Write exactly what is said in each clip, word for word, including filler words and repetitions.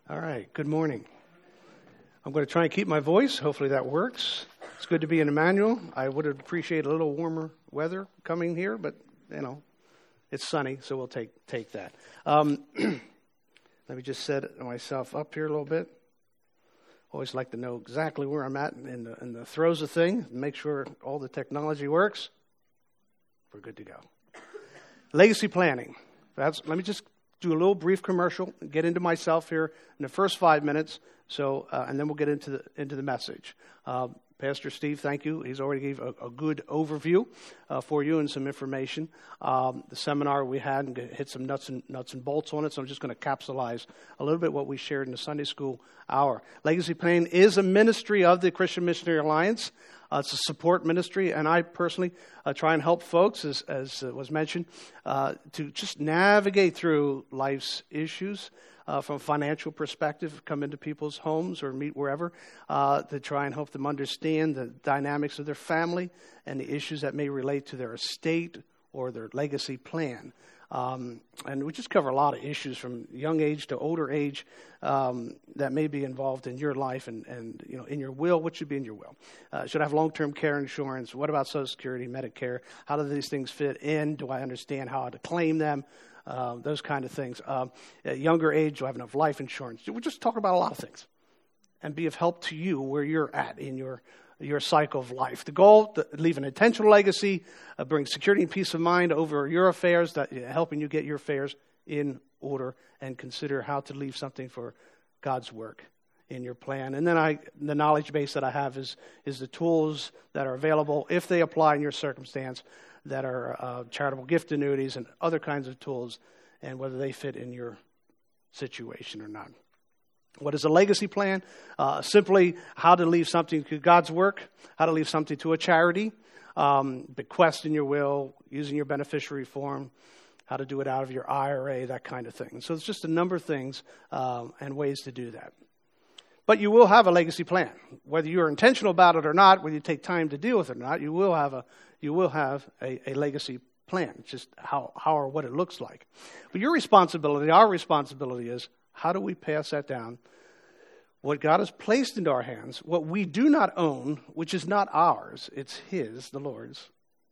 All right, good morning. I'm going to try and keep my voice. Hopefully that works. It's good to be in Emmanuel. I would appreciate a little warmer weather coming here, but, you know, it's sunny, so we'll take take that. Um, let me just set myself up here a little bit. Always like to know exactly where I'm at in the, in the throes of things, make sure all the technology works. We're good to go. Legacy planning. That's, let me just do a little brief commercial, get into myself here in the first five minutes, so uh, and then we'll get into the into the message. Uh, Pastor Steve, thank you. He's already gave a, a good overview uh, for you and some information. Um, the seminar we had and hit some nuts and nuts and bolts on it, so I'm just going to capsulize a little bit what we shared in the Sunday school hour. Legacy Planning is a ministry of the Christian Missionary Alliance. Uh, it's a support ministry, and I personally uh, try and help folks, as, as uh, was mentioned, uh, to just navigate through life's issues uh, from a financial perspective, come into people's homes or meet wherever, uh, to try and help them understand the dynamics of their family and the issues that may relate to their estate or their legacy plan. Um, and we just cover a lot of issues from young age to older age um, that may be involved in your life and, and you know, in your will. What should be in your will? Uh, should I have long-term care insurance? What about Social Security, Medicare? How do these things fit in? Do I understand how to claim them? Uh, those kind of things. Uh, at younger age, do I have enough life insurance? We just talk about a lot of things and be of help to you where you're at in your your cycle of life. The goal, to leave an intentional legacy, uh, bring security and peace of mind over your affairs, that, uh, helping you get your affairs in order, and consider how to leave something for God's work in your plan. And then I, the knowledge base that I have is is the tools that are available, if they apply in your circumstance, that are uh, charitable gift annuities and other kinds of tools, and whether they fit in your situation or not. What is a legacy plan? Uh, simply how to leave something to God's work, how to leave something to a charity, um, bequest in your will, using your beneficiary form, how to do it out of your I R A, that kind of thing. So it's just a number of things um, and ways to do that. But you will have a legacy plan. Whether you're intentional about it or not, whether you take time to deal with it or not, you will have a you will have a, a legacy plan. It's just how, how or what it looks like. But your responsibility, our responsibility is, how do we pass that down? What God has placed into our hands, what we do not own, which is not ours, it's His, the Lord's.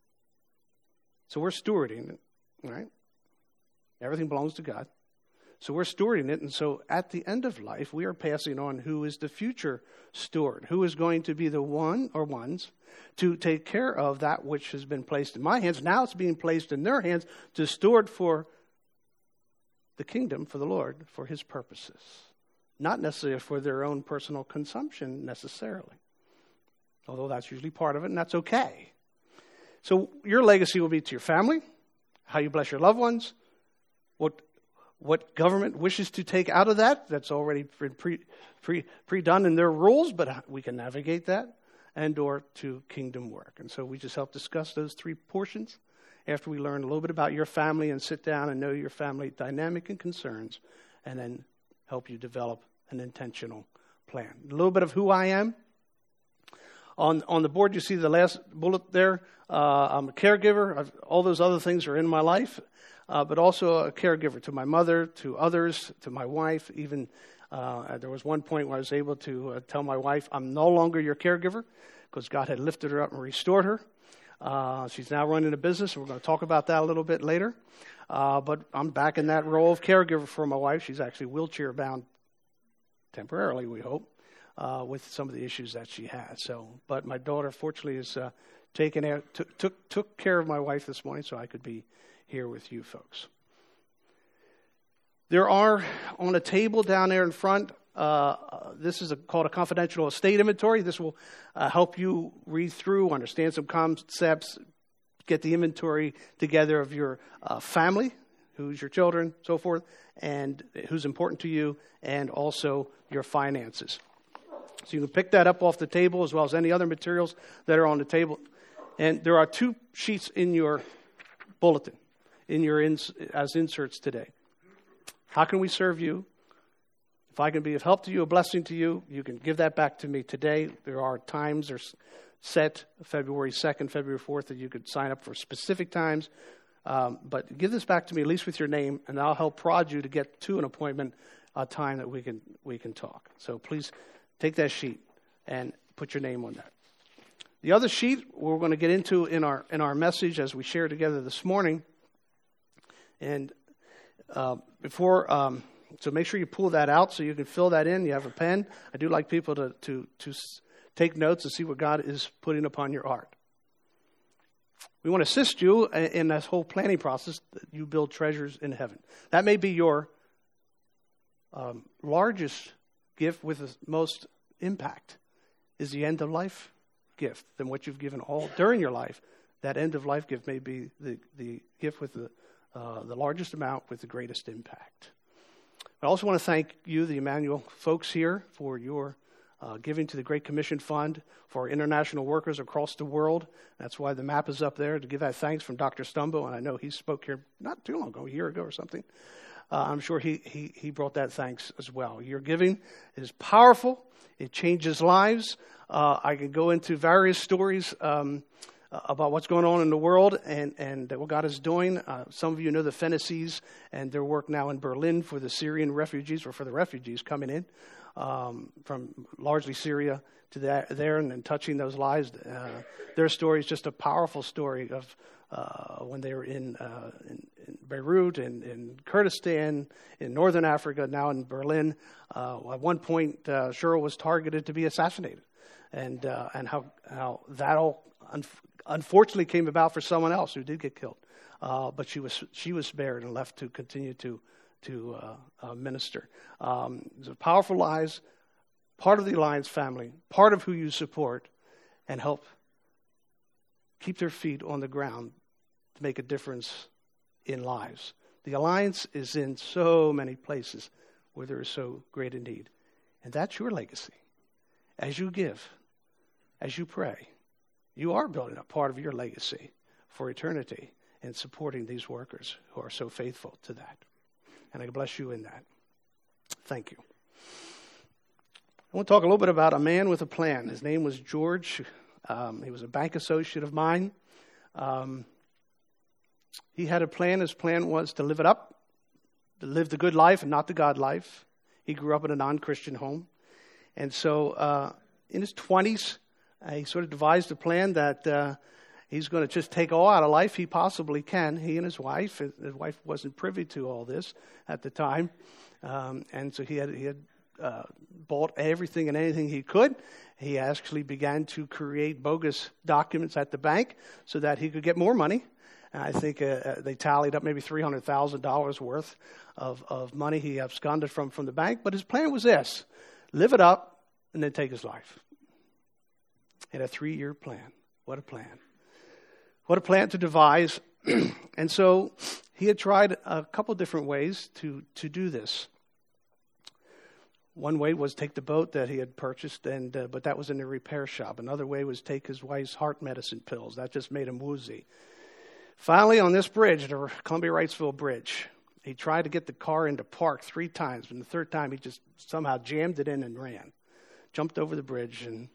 So we're stewarding it, right? Everything belongs to God. So we're stewarding it, and so at the end of life, we are passing on who is the future steward, who is going to be the one or ones to take care of that which has been placed in my hands. Now it's being placed in their hands to steward for the kingdom, for the Lord, for His purposes. Not necessarily for their own personal consumption, necessarily. Although that's usually part of it, and that's okay. So your legacy will be to your family, how you bless your loved ones, what what government wishes to take out of that. That's already pre, pre, pre-done in their rules, but we can navigate that, and or to kingdom work. And so we just help discuss those three portions after we learn a little bit about your family and sit down and know your family dynamic and concerns, and then help you develop an intentional plan. A little bit of who I am. On on the board, you see the last bullet there. Uh, I'm a caregiver. I've, all those other things are in my life, uh, but also a caregiver to my mother, to others, to my wife. Even uh, there was one point where I was able to uh, tell my wife, I'm no longer your caregiver, because God had lifted her up and restored her. Uh, she's now running a business, and we're going to talk about that a little bit later. Uh, but I'm back in that role of caregiver for my wife. She's actually wheelchair bound temporarily, we hope, uh, with some of the issues that she has. So, but my daughter, fortunately, is uh, taken out, t- took took care of my wife this morning, so I could be here with you folks. There are on a table down there in front. Uh, this is a, called a confidential estate inventory. This will uh, help you read through, understand some concepts, get the inventory together of your uh, family, who's your children, so forth, and who's important to you, and also your finances. So you can pick that up off the table as well as any other materials that are on the table. And there are two sheets in your bulletin, in your ins- as inserts today. How can we serve you? If I can be of help to you, a blessing to you, you can give that back to me today. There are times, there's set February second, February fourth, that you could sign up for specific times. Um, but give this back to me, at least with your name, and I'll help prod you to get to an appointment a time that we can we can talk. So please take that sheet and put your name on that. The other sheet we're going to get into in our in our message as we share together this morning. And uh, before, um, so make sure you pull that out so you can fill that in. You have a pen. I do like people to to to take notes and see what God is putting upon your heart. We want to assist you in this whole planning process that you build treasures in heaven. That may be your um, largest gift with the most impact is the end of life gift than what you've given all during your life. That end of life gift may be the, the gift with the uh, the largest amount with the greatest impact. I also want to thank you, the Emmanuel folks here, for your uh, giving to the Great Commission Fund for international workers across the world. That's why the map is up there, to give that thanks from Doctor Stumbo. And I know he spoke here not too long ago, a year ago or something. Uh, I'm sure he, he, he brought that thanks as well. Your giving is powerful. It changes lives. Uh, I could go into various stories um, about what's going on in the world and, and what God is doing. Uh, some of you know the Fennessees and their work now in Berlin for the Syrian refugees, or for the refugees coming in um, from largely Syria to that, there and, and touching those lives. Uh, their story is just a powerful story of uh, when they were in, uh, in, in Beirut and in Kurdistan, in northern Africa, now in Berlin. Uh, at one point, uh, Cheryl was targeted to be assassinated. And uh, and how how that all un- unfortunately came about for someone else who did get killed, uh, but she was she was spared and left to continue to to uh, uh, minister. Um, it's a powerful lives, part of the Alliance family, part of who you support, and help keep their feet on the ground to make a difference in lives. The Alliance is in so many places where there is so great a need, and that's your legacy. As you give, as you pray, you are building up part of your legacy for eternity in supporting these workers who are so faithful to that. And I bless you in that. Thank you. I want to talk a little bit about a man with a plan. His name was George. Um, he was a bank associate of mine. Um, he had a plan. His plan was to live it up, to live the good life and not the God life. He grew up in a non-Christian home. And so uh, in his twenties, uh, he sort of devised a plan that uh, he's going to just take all out of life he possibly can. He and his wife. His wife wasn't privy to all this at the time. Um, and so he had, he had uh, bought everything and anything he could. He actually began to create bogus documents at the bank so that he could get more money. And I think uh, they tallied up maybe three hundred thousand dollars worth of, of money he absconded from, from the bank. But his plan was this: live it up, and then take his life. He had a three-year plan. What a plan. What a plan to devise. And so he had tried a couple different ways to, to do this. One way was take the boat that he had purchased, and uh, but that was in a repair shop. Another way was take his wife's heart medicine pills. That just made him woozy. Finally, on this bridge, the Columbia-Wrightsville Bridge, he tried to get the car into park three times, and the third time he just somehow jammed it in and ran. Jumped over the bridge, and,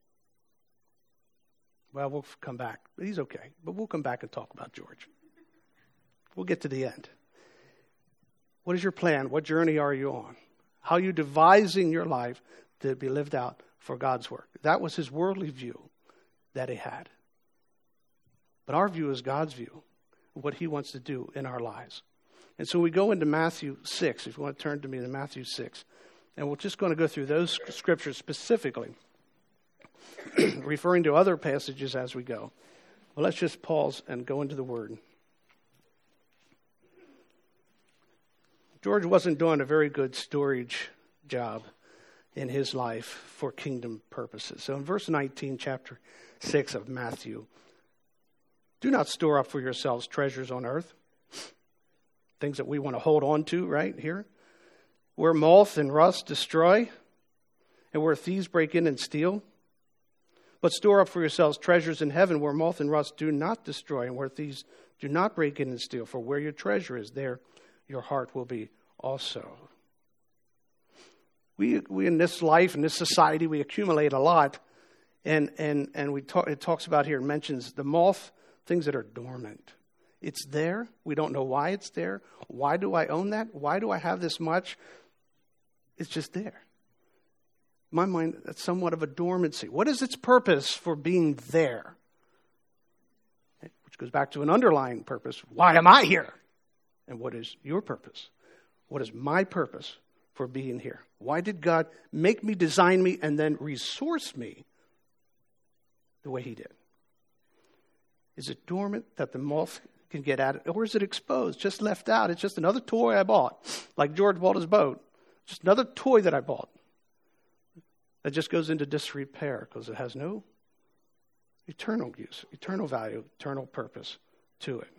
well, we'll come back. He's okay, but we'll come back and talk about George. We'll get to the end. What is your plan? What journey are you on? How are you devising your life to be lived out for God's work? That was his worldly view that he had. But our view is God's view of what he wants to do in our lives. And so we go into Matthew six, if you want to turn to me to Matthew six. And we're just going to go through those scriptures specifically, referring to other passages as we go. Well, let's just pause and go into the Word. George wasn't doing a very good storage job in his life for kingdom purposes. So in verse nineteen, chapter six of Matthew, do not store up for yourselves treasures on earth, things that we want to hold on to right here, where moth and rust destroy, and where thieves break in and steal. But store up for yourselves treasures in heaven, where moth and rust do not destroy, and where thieves do not break in and steal. For where your treasure is, there your heart will be also. We we in this life, in this society, we accumulate a lot, and and and we talk. It talks about here, it mentions the moth, things that are dormant. It's there. We don't know why it's there. Why do I own that? Why do I have this much? It's just there. In my mind, that's somewhat of a dormancy. What is its purpose for being there? Which goes back to an underlying purpose. Why am I here? And what is your purpose? What is my purpose for being here? Why did God make me, design me, and then resource me the way he did? Is it dormant that the moth can get at it? Or is it exposed, just left out? It's just another toy I bought, like George bought his boat. Just another toy that I bought that just goes into disrepair because it has no eternal use, eternal value, eternal purpose to it.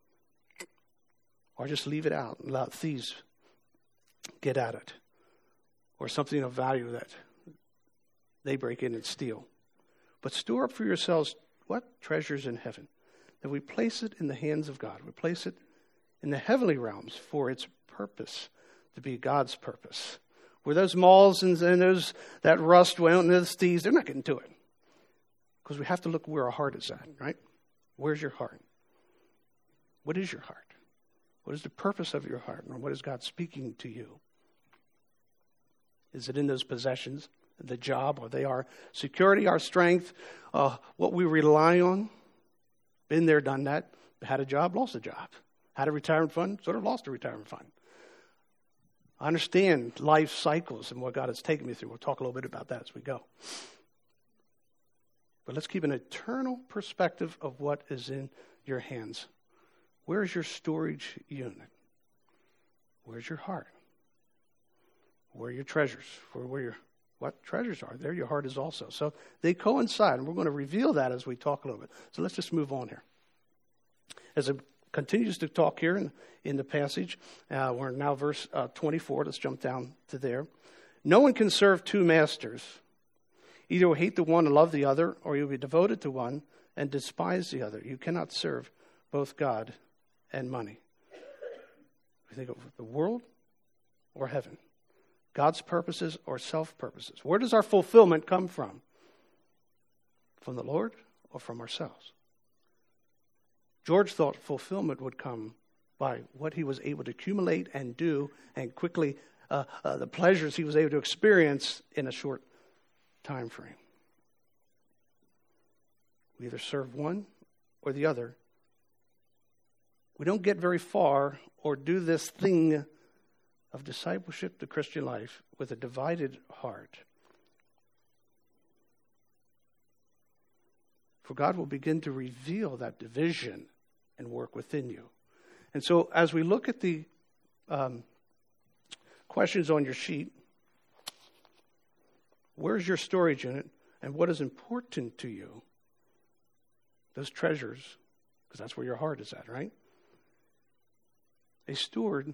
Or just leave it out and let thieves get at it. Or something of value that they break in and steal. But store up for yourselves what? Treasures in heaven. That we place it in the hands of God. We place it in the heavenly realms for its purpose, to be God's purpose. Where those moths and, and those that rust went and those thieves, they're not getting to it. Because we have to look where our heart is at, right? Where's your heart? What is your heart? What is the purpose of your heart? And what is God speaking to you? Is it in those possessions, the job, or they are security, our strength, uh, what we rely on? Been there, done that. Had a job, lost a job. Had a retirement fund, sort of lost a retirement fund. I understand life cycles and what God has taken me through. We'll talk a little bit about that as we go. But let's keep an eternal perspective of what is in your hands. Where is your storage unit? Where's your heart? Where are your treasures? Where, where your what treasures are? There your heart is also. So they coincide, and we're going to reveal that as we talk a little bit. So let's just move on here. As it continues to talk here in, in the passage, uh, we're now verse uh, twenty-four. Let's jump down to there. No one can serve two masters. Either you'll hate the one and love the other, or you'll be devoted to one and despise the other. You cannot serve both God and money. You think of the world or heaven. God's purposes or self-purposes. Where does our fulfillment come from? From the Lord or from ourselves? George thought fulfillment would come by what he was able to accumulate and do and quickly uh, uh, the pleasures he was able to experience in a short time frame. We either serve one or the other. We don't get very far or do this thing of discipleship to Christian life with a divided heart. For God will begin to reveal that division and work within you. And so as we look at the um, questions on your sheet, where's your storage unit and what is important to you? Those treasures, because that's where your heart is at, right? A steward,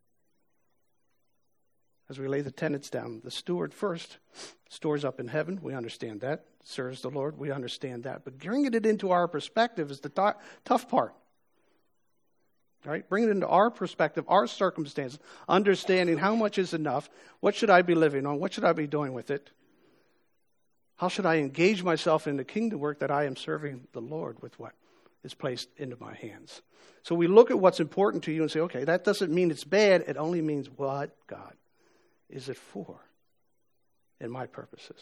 as we lay the tenets down, the steward first stores up in heaven. We understand that. Serves the Lord. We understand that. But bringing it into our perspective is the t- tough part. Right? Bringing it into our perspective, our circumstances, understanding how much is enough. What should I be living on? What should I be doing with it? How should I engage myself in the kingdom work that I am serving the Lord with what is placed into my hands? So we look at what's important to you and say, okay, that doesn't mean it's bad. It only means what, God, is it for in my purposes?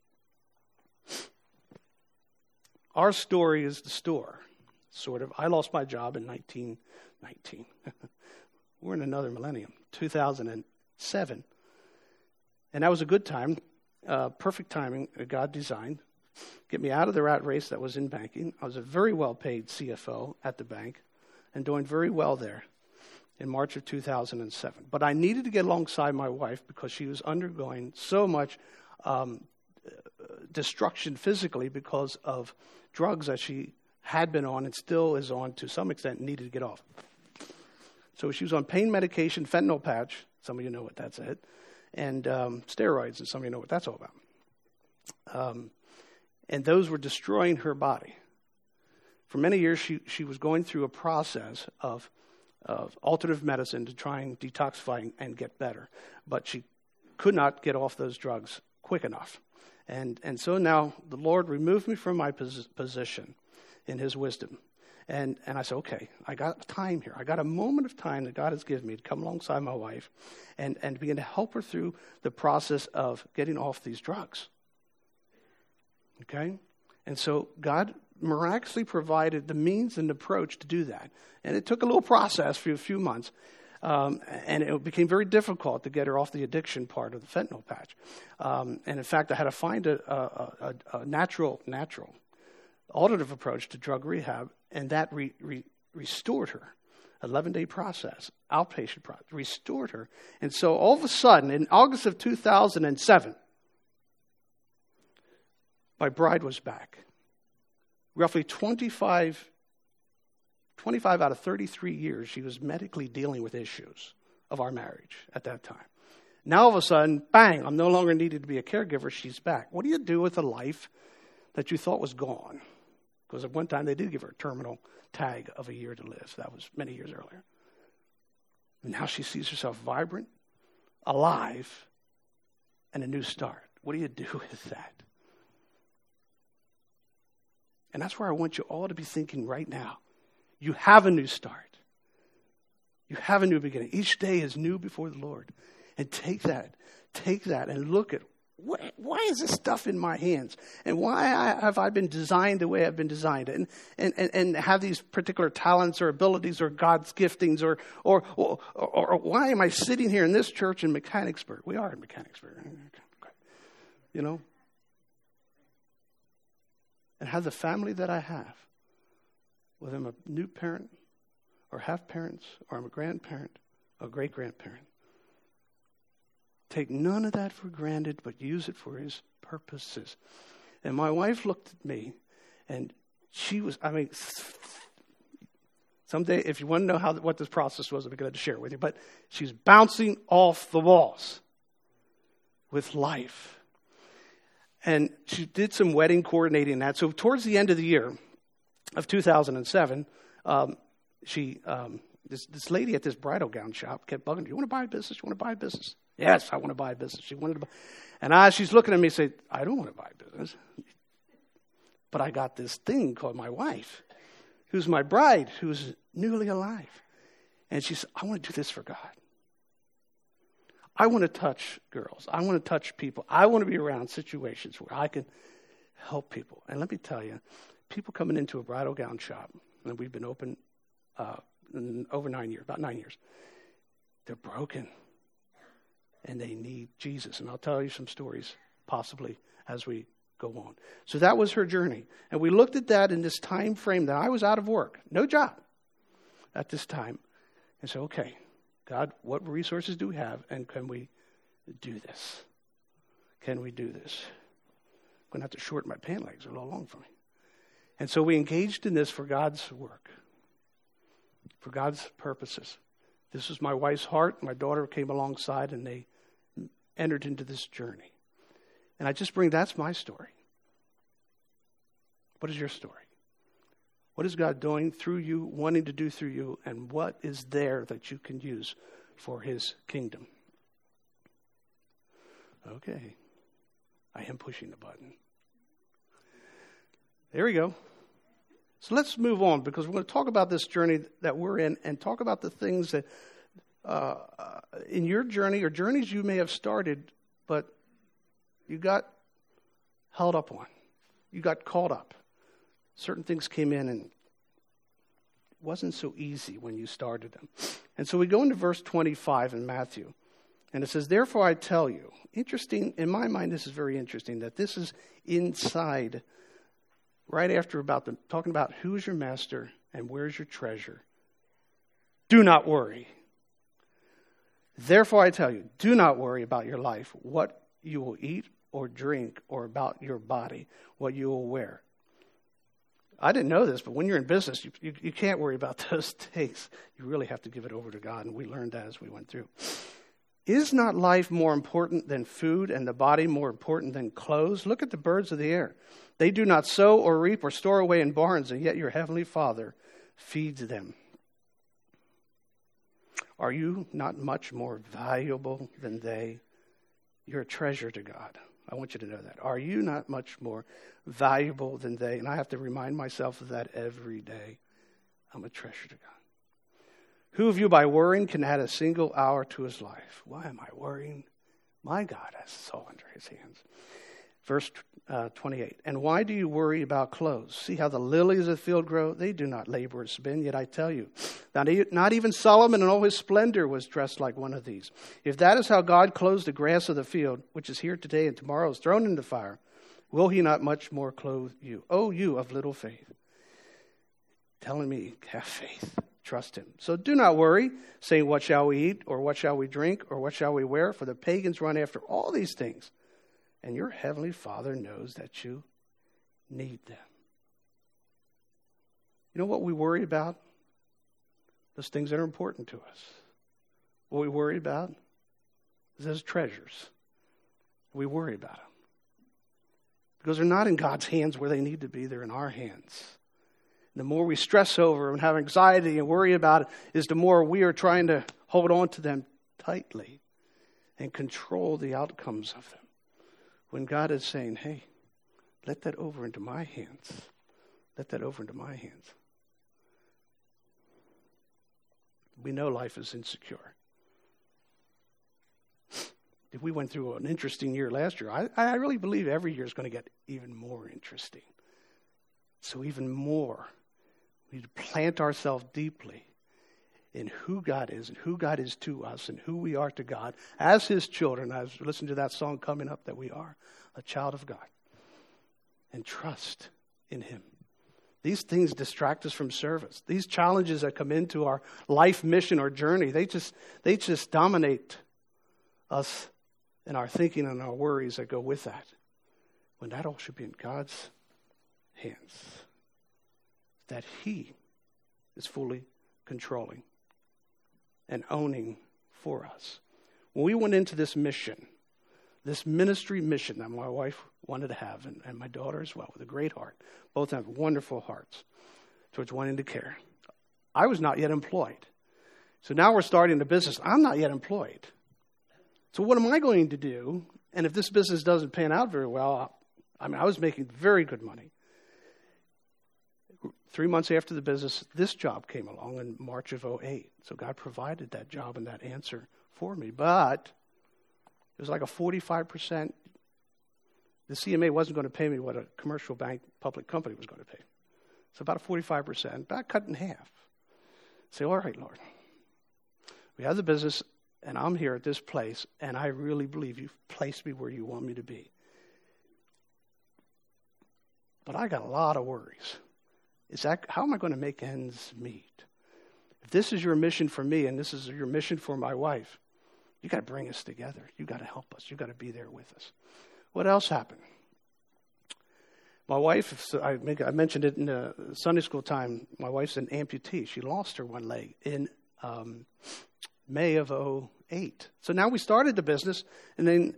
Our story is the store, sort of. I lost my job in nineteen nineteen. We're in another millennium, two thousand seven. And that was a good time, uh, perfect timing, uh, God designed. Get me out of the rat race that was in banking. I was a very well-paid C F O at the bank and doing very well there in March of two thousand seven. But I needed to get alongside my wife because she was undergoing so much um, destruction physically because of drugs that she had been on and still is on to some extent, needed to get off. So she was on pain medication, fentanyl patch, some of you know what that's it, and um, steroids, and some of you know what that's all about. Um, and those were destroying her body. For many years, she, she was going through a process of, of alternative medicine to try and detoxify and get better. But she could not get off those drugs quick enough. And and so now the Lord removed me from my pos- position in his wisdom And and I said, okay, I got time here. I got a moment of time that God has given me to come alongside my wife and, and begin to help her through the process of getting off these drugs. Okay? And so God miraculously provided the means and approach to do that. And it took a little process for a few months. Um, and it became very difficult to get her off the addiction part of the fentanyl patch. Um, and in fact, I had to find a, a, a, a natural, natural, alternative approach to drug rehab, and that re, re, restored her. eleven-day process, outpatient process, restored her. And so all of a sudden, in August of two thousand seven, my bride was back. Roughly twenty-five, twenty-five out of thirty-three years, she was medically dealing with issues of our marriage at that time. Now all of a sudden, bang, I'm no longer needed to be a caregiver. She's back. What do you do with a life that you thought was gone? Because at one time they did give her a terminal tag of a year to live. That was many years earlier. And now she sees herself vibrant, alive, and a new start. What do you do with that? And that's where I want you all to be thinking right now. You have a new start. You have a new beginning. Each day is new before the Lord. And take that, take that and look at, what, why is this stuff in my hands? And why I, have I been designed the way I've been designed? And, and, and, and have these particular talents or abilities or God's giftings? Or, or, or, or, or why am I sitting here in this church in Mechanicsburg? We are in Mechanicsburg. You know? And have the family that I have, whether I'm a new parent or have parents or I'm a grandparent or great-grandparent, take none of that for granted, but use it for his purposes. And my wife looked at me, and she was, I mean, someday, if you want to know how what this process was, I'm going to share it with you, but she's bouncing off the walls with life. And she did some wedding coordinating and that. So towards the end of the year of two thousand seven, um, she, um, this, this lady at this bridal gown shop kept bugging her. You want to buy a business? You want to buy a business? Yes, I want to buy a business. She wanted to buy. And I, she's looking at me and saying, I don't want to buy a business. But I got this thing called my wife, who's my bride, who's newly alive. And she said, I want to do this for God. I want to touch girls. I want to touch people. I want to be around situations where I can help people. And let me tell you, people coming into a bridal gown shop, and we've been open uh, over nine years, about nine years, they're broken. And they need Jesus. And I'll tell you some stories, possibly, as we go on. So that was her journey. And we looked at that in this time frame that I was out of work, no job at this time. And said, okay, God, what resources do we have, and can we do this? Can we do this? I'm going to have to shorten my pant legs. They're a little long for me. And so we engaged in this for God's work, for God's purposes. This was my wife's heart. My daughter came alongside, and they entered into this journey. And I just bring, that's my story. What is your story? What is God doing through you, wanting to do through you, and what is there that you can use for his kingdom? Okay. I am pushing the button. There we go. So let's move on, because we're going to talk about this journey that we're in and talk about the things that uh, in your journey or journeys you may have started, but you got held up on. You got caught up. Certain things came in and it wasn't so easy when you started them. And so we go into verse twenty-five in Matthew. And it says, therefore I tell you, interesting, in my mind this is very interesting, that this is inside, right after about the, talking about who is your master and where's your treasure. Do not worry. Therefore I tell you, do not worry about your life, what you will eat or drink, or about your body, what you will wear. I didn't know this, but when you're in business, you, you, you can't worry about those things. You really have to give it over to God, and we learned that as we went through. Is not life more important than food, and the body more important than clothes? Look at the birds of the air. They do not sow or reap or store away in barns, and yet your heavenly Father feeds them. Are you not much more valuable than they? You're a treasure to God. I want you to know that. Are you not much more valuable than they? And I have to remind myself of that every day. I'm a treasure to God. Who of you by worrying can add a single hour to his life? Why am I worrying? My God has us all under his hands. Verse uh, twenty-eight. And why do you worry about clothes? See how the lilies of the field grow? They do not labor or spin, yet I tell you, not, not even Solomon in all his splendor was dressed like one of these. If that is how God clothes the grass of the field, which is here today and tomorrow is thrown into fire, will he not much more clothe you? O you of little faith. Telling me, have faith. Trust him. So do not worry, saying, what shall we eat, or what shall we drink, or what shall we wear? For the pagans run after all these things. And your heavenly Father knows that you need them. You know what we worry about? Those things that are important to us. What we worry about is those treasures. We worry about them. Because they're not in God's hands where they need to be. They're in our hands. The more we stress over and have anxiety and worry about it, is the more we are trying to hold on to them tightly and control the outcomes of them. When God is saying, hey, let that over into my hands. Let that over into my hands. We know life is insecure. If we went through an interesting year last year, I, I really believe every year is going to get even more interesting. So even more, we need to plant ourselves deeply in who God is and who God is to us and who we are to God as his children. I was listening to that song coming up that we are a child of God. And trust in him. These things distract us from service. These challenges that come into our life mission or journey, they just they just dominate us and our thinking and our worries that go with that. When that all should be in God's hands. That he is fully controlling and owning for us. When we went into this mission, this ministry mission that my wife wanted to have, and, and my daughter as well, with a great heart, both have wonderful hearts towards wanting to care. I was not yet employed. So now we're starting a business. I'm not yet employed. So what am I going to do? And if this business doesn't pan out very well, I mean, I was making very good money. Three months after the business, this job came along in March of oh eight. So God provided that job and that answer for me. But it was like a forty-five percent. The C M A wasn't going to pay me what a commercial bank public company was going to pay. So about a forty-five percent, about cut in half. Say, all right, Lord, we have the business, and I'm here at this place, and I really believe you've placed me where you want me to be. But I got a lot of worries. Is that, how am I going to make ends meet? If this is your mission for me and this is your mission for my wife, you got to bring us together. You got to help us. You got to be there with us. What else happened? My wife, I mentioned it in the Sunday school time, my wife's an amputee. She lost her one leg in um, May of oh eight. So now we started the business, and then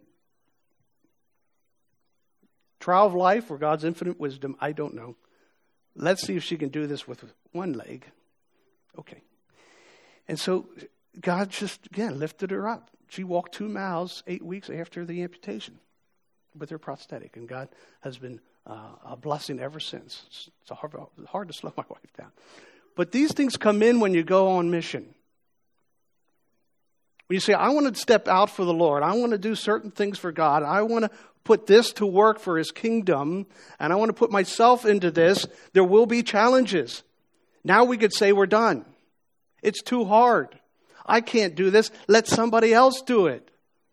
trial of life or God's infinite wisdom, I don't know. Let's see if she can do this with one leg. Okay. And so God just, again, lifted her up. She walked two miles eight weeks after the amputation with her prosthetic. And God has been uh, a blessing ever since. It's hard, hard to slow my wife down. But these things come in when you go on mission. When you say, I want to step out for the Lord. I want to do certain things for God. I want to put this to work for his kingdom, and I want to put myself into this. There will be challenges. Now we could say we're done. It's too hard. I can't do this. Let somebody else do it.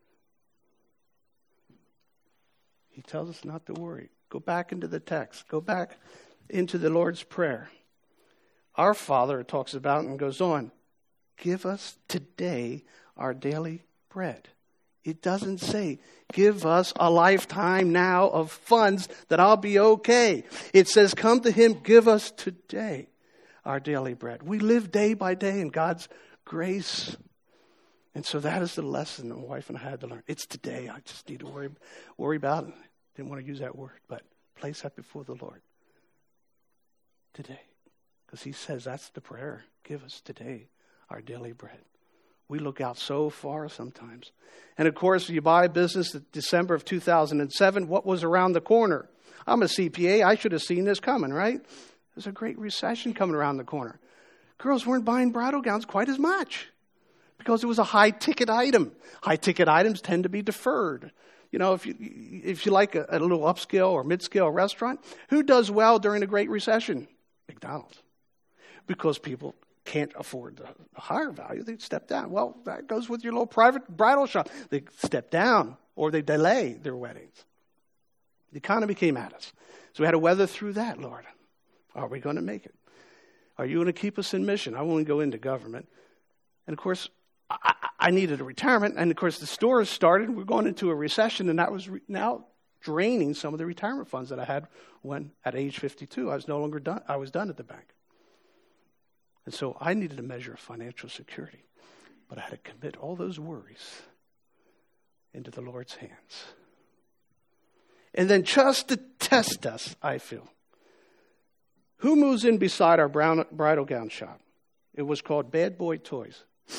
He tells us not to worry. Go back into the text. Go back into the Lord's Prayer. Our Father, it talks about and goes on, give us today our daily bread. It doesn't say, give us a lifetime now of funds that I'll be okay. It says, come to him, give us today our daily bread. We live day by day in God's grace. And so that is the lesson that my wife and I had to learn. It's today. I just need to worry, worry about it. Didn't want to use that word, but place that before the Lord. Today. Because he says that's the prayer. Give us today our daily bread. We look out so far sometimes. And of course, you buy a business in December of two thousand seven. What was around the corner? I'm a C P A. I should have seen this coming, right? There's a great recession coming around the corner. girls weren't buying bridal gowns quite as much because it was a high-ticket item. High-ticket items tend to be deferred. You know, if you if you like a, a little upscale or mid-scale restaurant, who does well during the Great Recession? McDonald's. Because people can't afford the, the higher value, they step down. Well, that goes with your little private bridal shop. They step down or they delay their weddings. The economy came at us. So we had to weather through that, Lord. Are we going to make it? Are you going to keep us in mission? I won't go into government. And of course, I, I needed a retirement. And of course, the stores started. We're going into a recession, and that was re- now draining some of the retirement funds that I had when, at age fifty-two, I was no longer done. I was done at the bank. And so I needed a measure of financial security. But I had to commit all those worries into the Lord's hands. And then just to test us, I feel, who moves in beside our brown bridal gown shop? It was called Bad Boy Toys.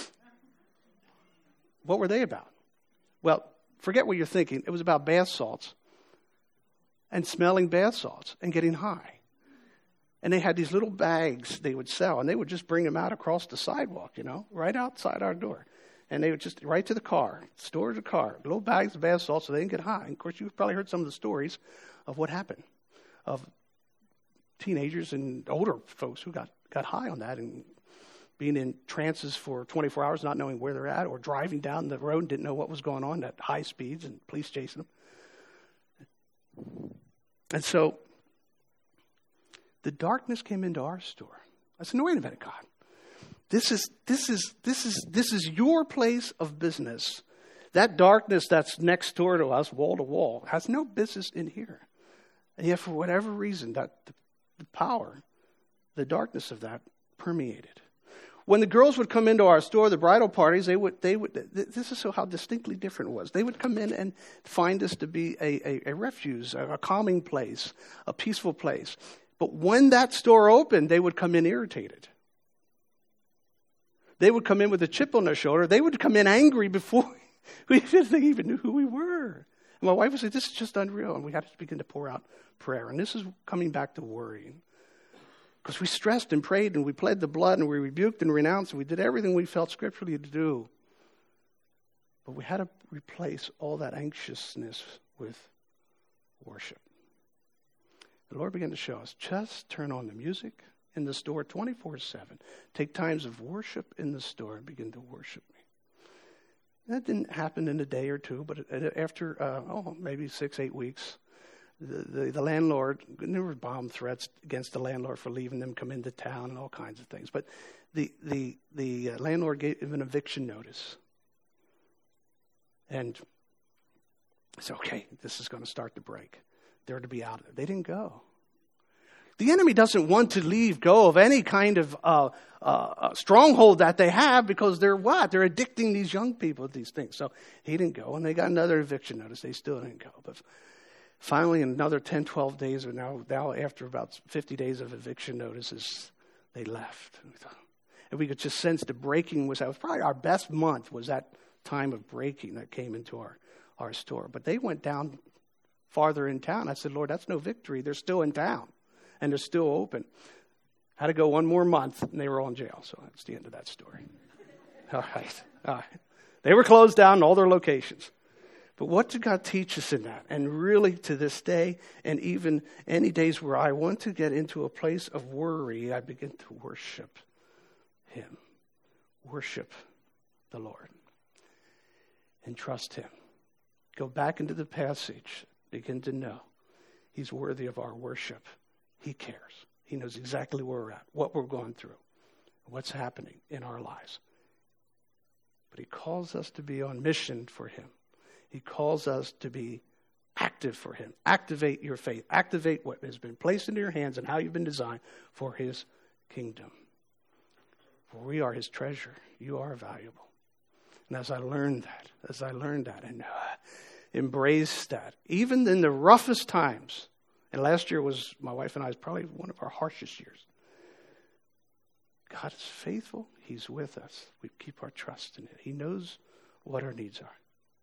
What were they about? Well, forget what you're thinking. It was about bath salts and smelling bath salts and getting high. And they had these little bags they would sell, and they would just bring them out across the sidewalk, you know, right outside our door. And they would just, right to the car, store the car, little bags of bath salts so they didn't get high. And of course, you've probably heard some of the stories of what happened, of teenagers and older folks who got, got high on that and being in trances for twenty-four hours, not knowing where they're at, or driving down the road and didn't know what was going on at high speeds and police chasing them. And so the darkness came into our store. I said, no, wait a minute, God. This is this is this is this is your place of business. That darkness that's next door to us, wall to wall, has no business in here. And yet, for whatever reason, that the, the power, the darkness of that permeated. When the girls would come into our store, the bridal parties, they would they would. This is so how distinctly different it was. They would come in and find us to be a, a, a refuge, a, a calming place, a peaceful place. But when that store opened, they would come in irritated. They would come in with a chip on their shoulder. They would come in angry before we even knew who we were. And my wife would say, this is just unreal. And we had to begin to pour out prayer. And this is coming back to worrying. Because we stressed and prayed and we pled the blood and we rebuked and renounced and we did everything we felt scripturally to do. But we had to replace all that anxiousness with worship. The Lord began to show us, just turn on the music in the store twenty-four seven. Take times of worship in the store and begin to worship me. That didn't happen in a day or two, but after, uh, oh, maybe six, eight weeks, the, the, the landlord, there were bomb threats against the landlord for leaving them come into town and all kinds of things. But the, the, the uh, landlord gave him an eviction notice. And I said, okay, this is going to start to break. They're to be out of it. They didn't go. The enemy doesn't want to leave go of any kind of uh, uh, stronghold that they have because they're what? They're addicting these young people to these things. So he didn't go, and they got another eviction notice. They still didn't go. But finally, in another ten, twelve days, or now, now after about fifty days of eviction notices, they left. And we, thought, and we could just sense the breaking was, that was probably our best month was that time of breaking that came into our, our store. But they went down farther in town. I said, Lord, that's no victory. They're still in town. And they're still open. Had to go one more month, and they were all in jail. So that's the end of that story. All right. All right. They were closed down in all their locations. But what did God teach us in that? And really to this day, and even any days where I want to get into a place of worry, I begin to worship Him. Worship the Lord. And trust Him. Go back into the passage. Begin to know He's worthy of our worship. He cares. He knows exactly where we're at, what we're going through, what's happening in our lives. But He calls us to be on mission for Him. He calls us to be active for Him. Activate your faith. Activate what has been placed into your hands and how you've been designed for His kingdom. For we are His treasure. You are valuable. And as I learned that, as I learned that and uh, embraced that, even in the roughest times, and last year was, my wife and I, was probably one of our harshest years. God is faithful. He's with us. We keep our trust in it. He knows what our needs are.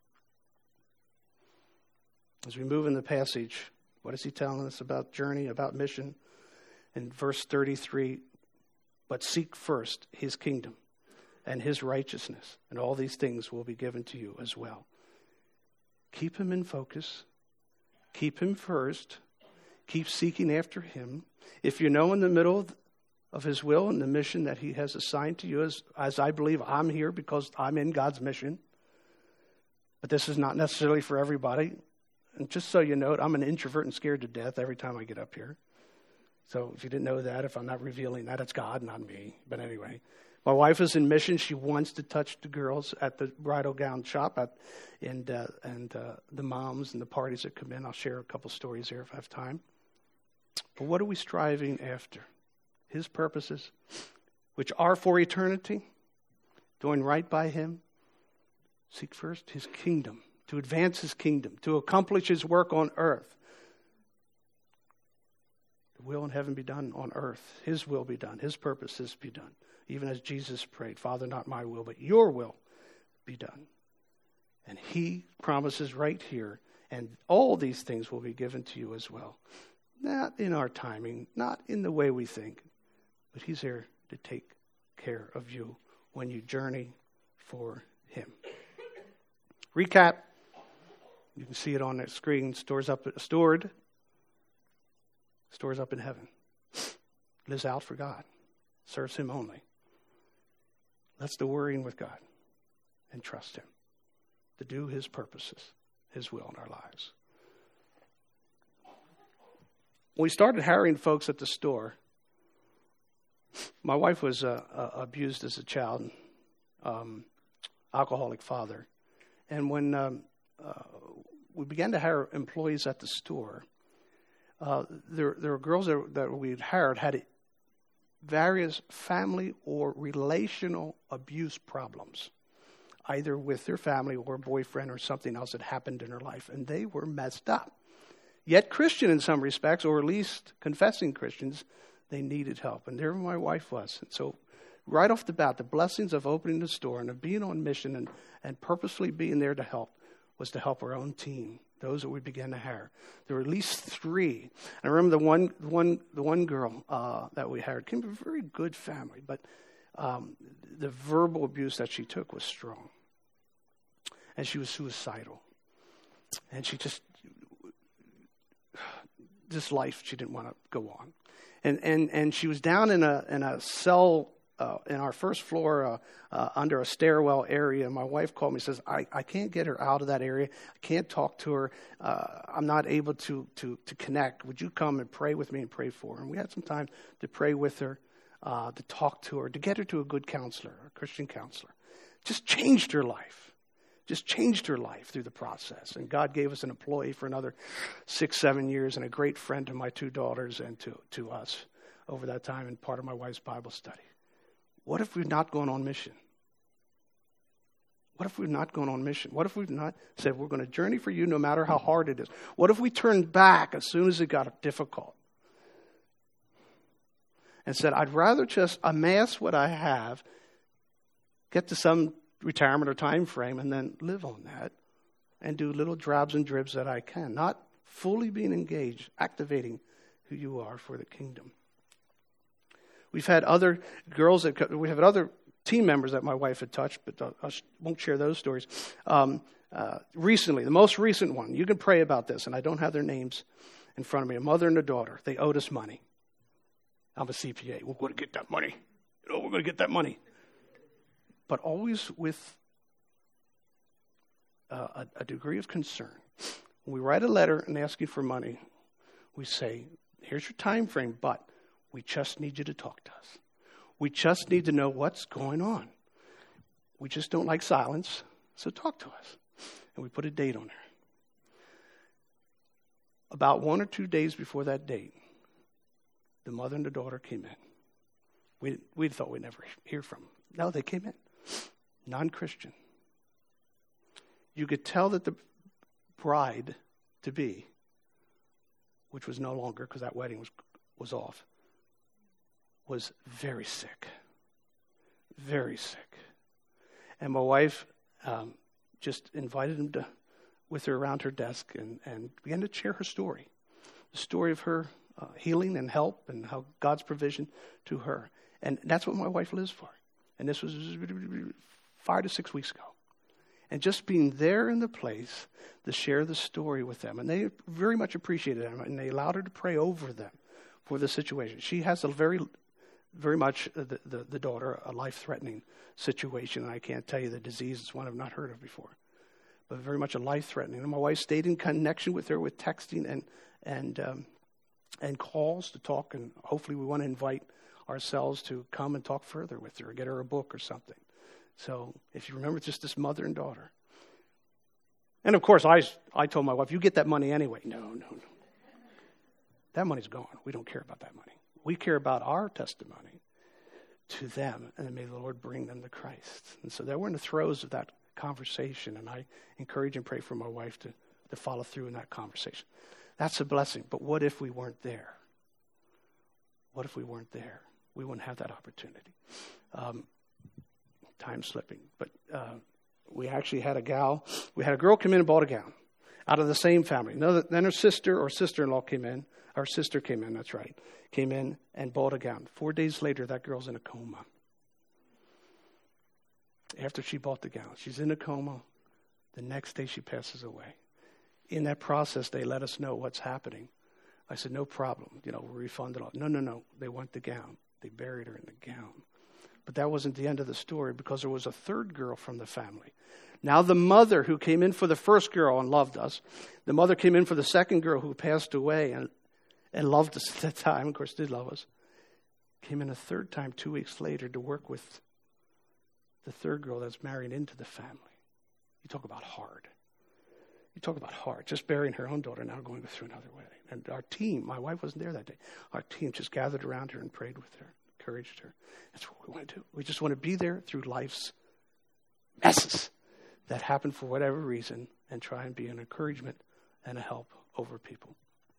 As we move in the passage, what is He telling us about journey, about mission? In verse thirty-three, But seek first his kingdom and his righteousness, and all these things will be given to you as well. Keep him in focus. Keep him first. Keep seeking after him. If you know in the middle of his will and the mission that he has assigned to you, as, as I believe I'm here because I'm in God's mission, but this is not necessarily for everybody. And just so you know, I'm an introvert and scared to death every time I get up here. So if you didn't know that, if I'm not revealing that, it's God, not me. But anyway, my wife is in mission. She wants to touch the girls at the bridal gown shop at, and uh, and uh, the moms and the parties that come in. I'll share a couple stories here if I have time. But what are we striving after? His purposes, which are for eternity, doing right by him. Seek first his kingdom, to advance his kingdom, to accomplish his work on earth. The will in heaven be done on earth. His will be done. His purposes be done. Even as Jesus prayed, Father, not my will, but your will be done. And he promises right here, and all these things will be given to you as well. Not in our timing, not in the way we think, but he's there to take care of you when you journey for him. Recap. You can see it on the screen. Stores up, stored. Stores up in heaven. Lives out for God. Serves him only. That's the worrying with God. And trust him to do his purposes, his will in our lives. When we started hiring folks at the store, my wife was uh, uh, abused as a child, um, alcoholic father. And when um, uh, we began to hire employees at the store, uh, there, there were girls that, that we had hired had various family or relational abuse problems, either with their family or boyfriend or something else that happened in their life. And they were messed up. Yet Christian in some respects, or at least confessing Christians, they needed help. And there my wife was. And so right off the bat, the blessings of opening the store and of being on mission and, and purposely being there to help was to help our own team, those that we began to hire. There were at least three. And I remember the one the one, the one girl uh, that we hired came from a very good family, but um, the verbal abuse that she took was strong. And she was suicidal. And she just, this life she didn't want to go on. And and and she was down in a in a cell uh, in our first floor uh, uh, under a stairwell area. My wife called me and says, I, I can't get her out of that area. I can't talk to her. Uh, I'm not able to, to, to connect. Would you come and pray with me and pray for her? And we had some time to pray with her, uh, to talk to her, to get her to a good counselor, a Christian counselor. Just changed her life. Just changed her life through the process. And God gave us an employee for another six, seven years and a great friend to my two daughters and to, to us over that time and part of my wife's Bible study. What if we've not gone on mission? What if we've not gone on mission? What if we've not said we're going to journey for you no matter how hard it is? What if we turned back as soon as it got difficult and said, I'd rather just amass what I have, get to some retirement or time frame, and then live on that and do little drabs and dribs that I can, not fully being engaged, activating who you are for the kingdom. We've had other girls that we have other team members that my wife had touched, but I won't share those stories. Um, uh, recently, the most recent one, you can pray about this, and I don't have their names in front of me. A mother and a daughter, they owed us money. I'm a C P A. We're going to get that money. You know, we're going to get that money. But always with uh, a, a degree of concern. When we write a letter and asking for money, we say, here's your time frame, but we just need you to talk to us. We just need to know what's going on. We just don't like silence, so talk to us. And we put a date on there. About one or two days before that date, the mother and the daughter came in. We we thought we'd never hear from them. No, they came in. Non-Christian. You could tell that the bride-to-be, which was no longer, because that wedding was was off, was very sick. Very sick. And my wife um, just invited him to, with her around her desk and, and began to share her story. The story of her uh, healing and help and how God's provision to her. And that's what my wife lives for. And this was five to six weeks ago. And just being there in the place to share the story with them. And they very much appreciated them. And they allowed her to pray over them for the situation. She has a very, very much, uh, the, the, the daughter, a life-threatening situation. And I can't tell you the disease. It's one I've not heard of before. But very much a life-threatening. And my wife stayed in connection with her with texting and and um, and calls to talk. And hopefully we want to invite ourselves to come and talk further with her or get her a book or something. So if you remember, just this mother and daughter. And of course, I, I told my wife, you get that money anyway. No, no, no. That money's gone. We don't care about that money. We care about our testimony to them, and may the Lord bring them to Christ. And so they were in the throes of that conversation, and I encourage and pray for my wife to, to follow through in that conversation. That's a blessing. But what if we weren't there? What if we weren't there? We wouldn't have that opportunity. Um, time slipping. But uh, we actually had a gal, we had a girl come in and bought a gown out of the same family. Another, then her sister or sister-in-law came in. Our sister came in, that's right. Came in and bought a gown. Four days later, that girl's in a coma. After she bought the gown, she's in a coma. The next day, she passes away. In that process, they let us know what's happening. I said, no problem. You know, we'll refund it all. No, no, no. They want the gown. They buried her in the gown. But that wasn't the end of the story because there was a third girl from the family. Now the mother who came in for the first girl and loved us, the mother came in for the second girl who passed away and, and loved us at that time, of course did love us, came in a third time two weeks later to work with the third girl that's married into the family. You talk about hard. You talk about hard. Just burying her own daughter, now going through another wedding. And our team, my wife wasn't there that day. Our team just gathered around her and prayed with her, encouraged her. That's what we want to do. We just want to be there through life's messes that happen for whatever reason and try and be an encouragement and a help over people.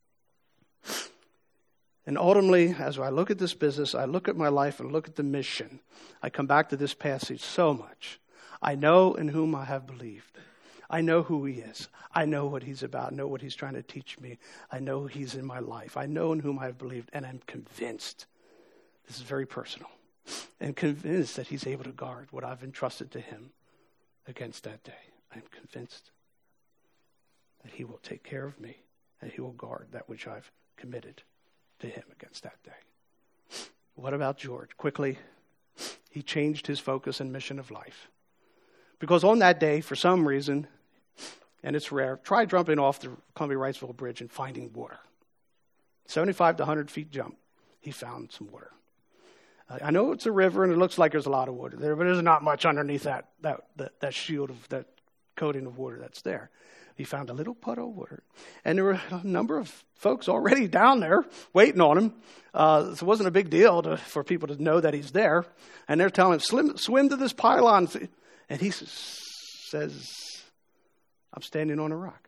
And ultimately, as I look at this business, I look at my life and look at the mission. I come back to this passage so much. I know in whom I have believed. I know who he is. I know what he's about. I know what he's trying to teach me. I know he's in my life. I know in whom I have believed, and I'm convinced. This is very personal. And convinced that he's able to guard what I've entrusted to him against that day. I'm convinced that he will take care of me and he will guard that which I've committed to him against that day. What about George? Quickly, he changed his focus and mission of life. Because on that day, for some reason, and it's rare, try jumping off the Columbia-Wrightsville Bridge and finding water. seventy-five to one hundred feet jump, he found some water. Uh, I know it's a river and it looks like there's a lot of water there, but there's not much underneath that that that, that shield of that coating of water that's there. He found a little puddle of water. And there were a number of folks already down there waiting on him. Uh, so it wasn't a big deal to, for people to know that he's there. And they're telling him, swim, swim to this pylon. And he says, I'm standing on a rock.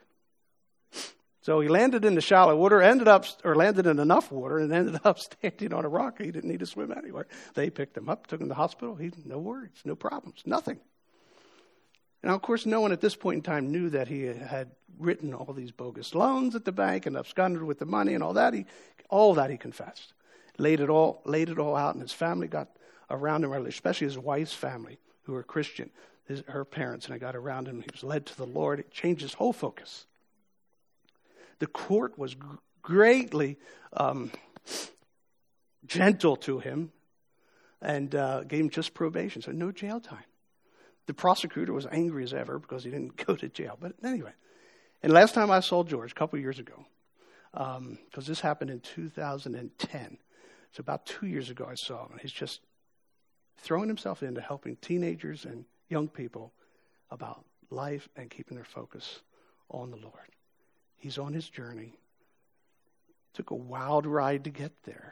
So he landed in the shallow water, ended up, or landed in enough water, and ended up standing on a rock. He didn't need to swim anywhere. They picked him up, took him to the hospital. He, no worries, no problems, nothing. Now, of course, no one at this point in time knew that he had written all these bogus loans at the bank and absconded with the money and all that. He, all that he confessed, laid it all, laid it all out, and his family got around him, especially his wife's family, who were Christian, his, her parents, and I got around him. He was led to the Lord. It changed his whole focus. The court was g- greatly um, gentle to him and uh, gave him just probation, so no jail time. The prosecutor was angry as ever because he didn't go to jail. But anyway, and last time I saw George, a couple of years ago, because um, this happened in two thousand ten. So about two years ago I saw him. And he's just throwing himself into helping teenagers and young people about life and keeping their focus on the Lord. He's on his journey. Took a wild ride to get there.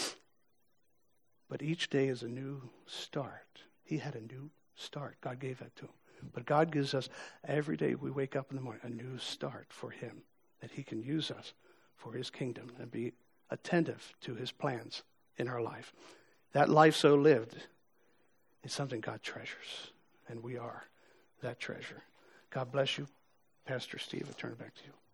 But each day is a new start. He had a new start. God gave that to him. But God gives us, every day we wake up in the morning, a new start for him, that he can use us for his kingdom and be attentive to his plans in our life. That life so lived is something God treasures, and we are that treasure. God bless you. Pastor Steve, I turn it back to you.